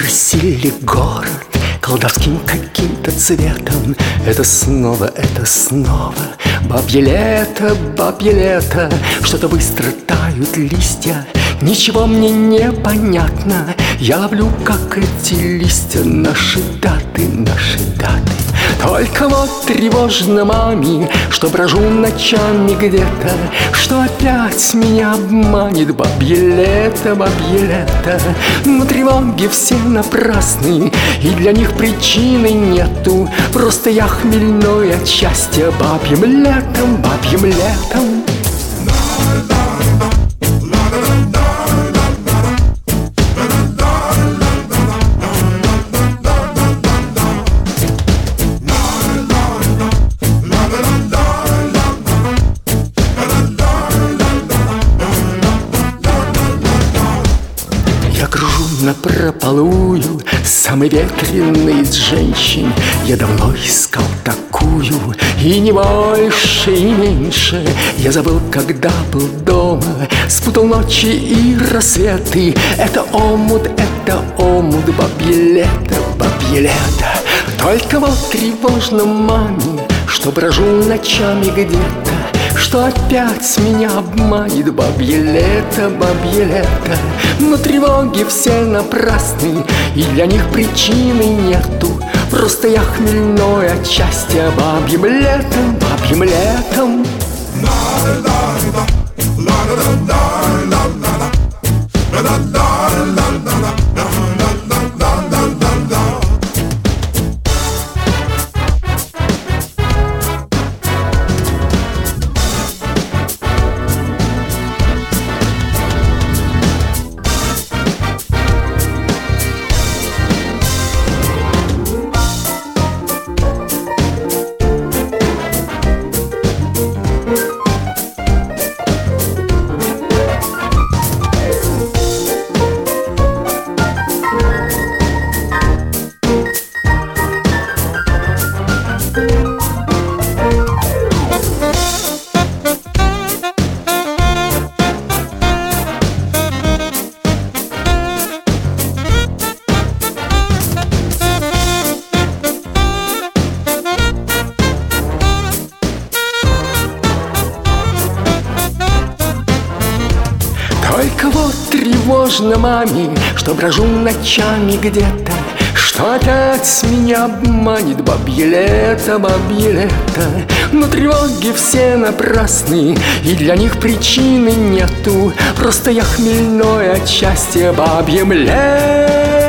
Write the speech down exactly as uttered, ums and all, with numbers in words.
Выкрасили город колдовским каким-то цветом. Это снова, это снова бабье лето, бабье лето. Что-то быстро тают листья, ничего мне не понятно. Я ловлю, как эти листья, наши даты, наши даты. Только вот тревожно маме, что брожу ночами где-то, что опять меня обманет бабье лето, бабье лето. Но тревоги все напрасны, и для них причины нету. Просто я хмельной от счастья бабьим летом, бабьим летом. Напропалую самый ветреный из женщин. Я давно искал такую, и не больше, и меньше. Я забыл, когда был дома, спутал ночи и рассветы. Это омут, это омут, бабье лето, бабье лето. Только вот тревожно маме, что брожу ночами где-то, что опять меня обманет бабье лето, бабье лето. Но тревоги все напрасны, и для них причины нету. Просто я хмельной от счастья бабьим летом, бабьим летом. Только вот тревожно маме, что брожу ночами где-то, что опять меня обманет бабье лето, бабье лето. Но тревоги все напрасны, и для них причины нету. Просто я хмельной от счастья бабьем лето.